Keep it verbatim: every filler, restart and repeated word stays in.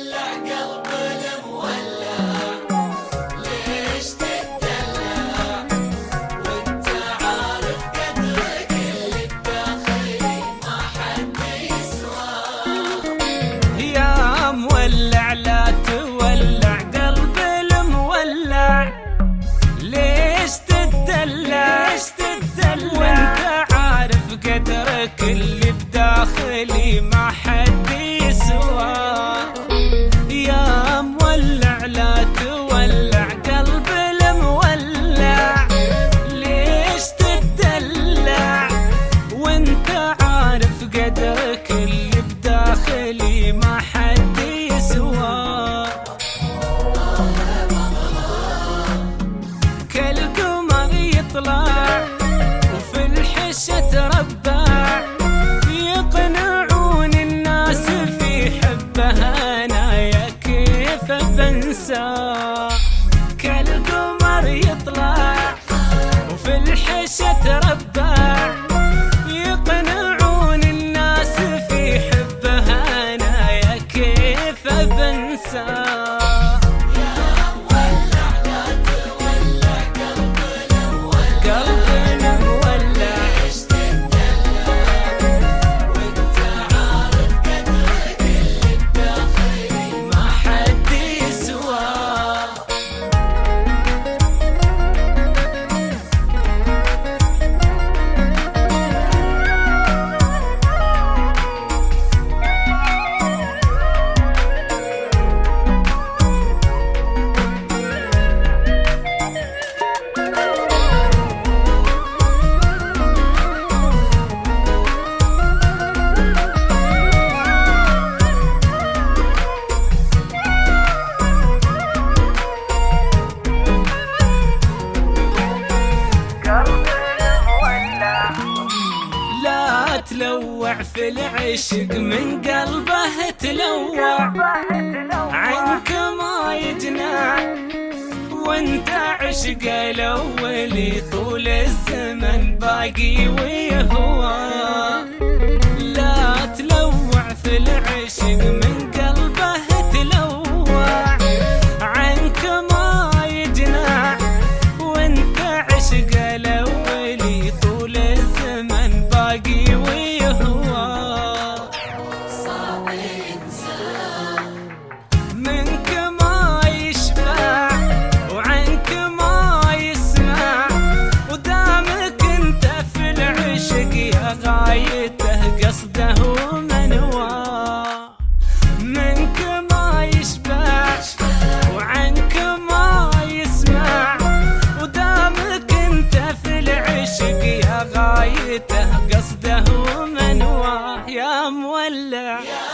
ولع قلب المولع، ليش تتدلع وانت عارف قدرك اللي بداخلي ما حد يسواه. يا مولع لا تولع قلب المولع، ليش تتدلع وانت عارف قدرك اللي بداخلي ما حد يسواه. يا مولع لا تولع قلب المولع، ليش تتدلع وانت عارف قدرك اللي بداخلي ما حد يسواه. كالقمر يطلع وفي الحشة تربع، يقنعون الناس في حبها انا يا كيف بنساه. كالقمر يطلع وفي الحشة تربع، يقنعون الناس في حبها انا يا كيف بنساه. تلوع في العشق من قلبه تلوع، عنك ما يجنع وانت عشق الاولي طول الزمن باقي ويهوى. لا تلوع في العشق من قلبه تلوع، عنك ما يجنع وانت عشق الاولي طول الزمن باقي ويهوى. صعب الانسان منك ما يشبع وعنك ما يسمع، ودامك انت في العشق يا غايته قصده ومنواه. منك ما يشبع وعنك ما يسمع، ودامك انت في العشق يا غايته قصده ومنواه. يا مولع